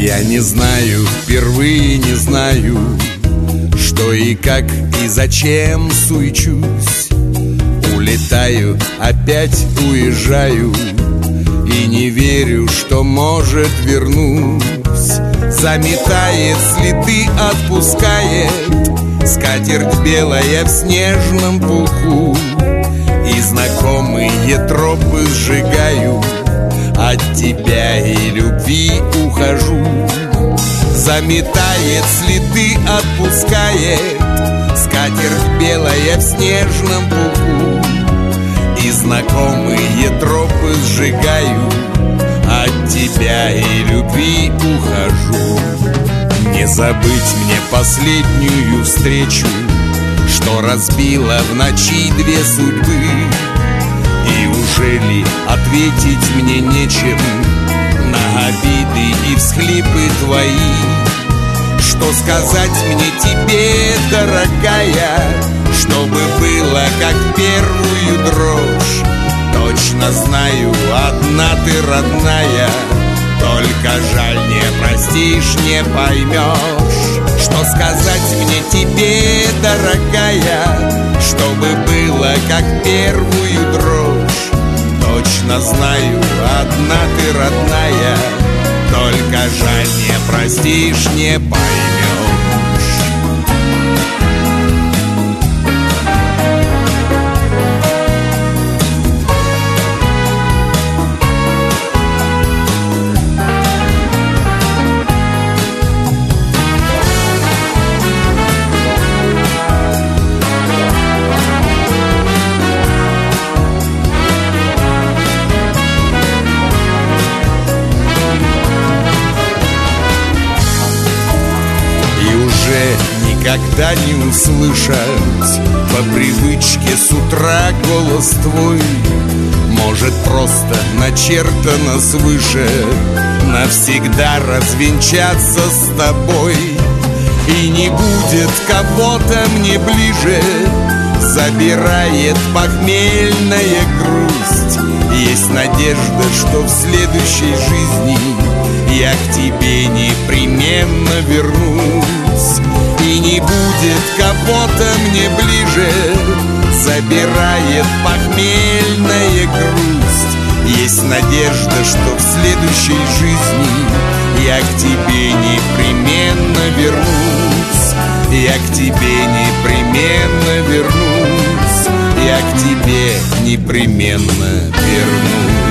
Я не знаю, впервые не знаю, что и как и зачем суечусь. Улетаю, опять уезжаю, и не верю, что, может, вернусь. Заметает следы, отпускает скатерть белая в снежном пуху. И знакомые тропы сжигаю, от тебя и любви ухожу. Заметает следы, отпускает скатерть белая в снежном пуху. И знакомые тропы сжигаю, от тебя и любви ухожу. Не забыть мне последнюю встречу, что разбила в ночи две судьбы. И уже ли ответить мне нечем на обиды и всхлипы твои? Что сказать мне тебе, дорогая, чтобы было как первую дрожь? Точно знаю, одна ты родная, только жаль, не простишь, не поймешь. Что сказать мне тебе, дорогая, чтобы было как первую дрожь? Точно знаю, одна ты родная, только жаль, не простишь, не поймешь. Никогда не услышать по привычке с утра голос твой. Может, просто начертано свыше навсегда развенчаться с тобой. И не будет кого-то мне ближе, забирает похмельная грусть. Есть надежда, что в следующей жизни я к тебе непременно вернусь. И не будет кого-то мне ближе, забирает похмельная грусть. Есть надежда, что в следующей жизни я к тебе непременно вернусь. Я к тебе непременно вернусь. Я к тебе непременно вернусь.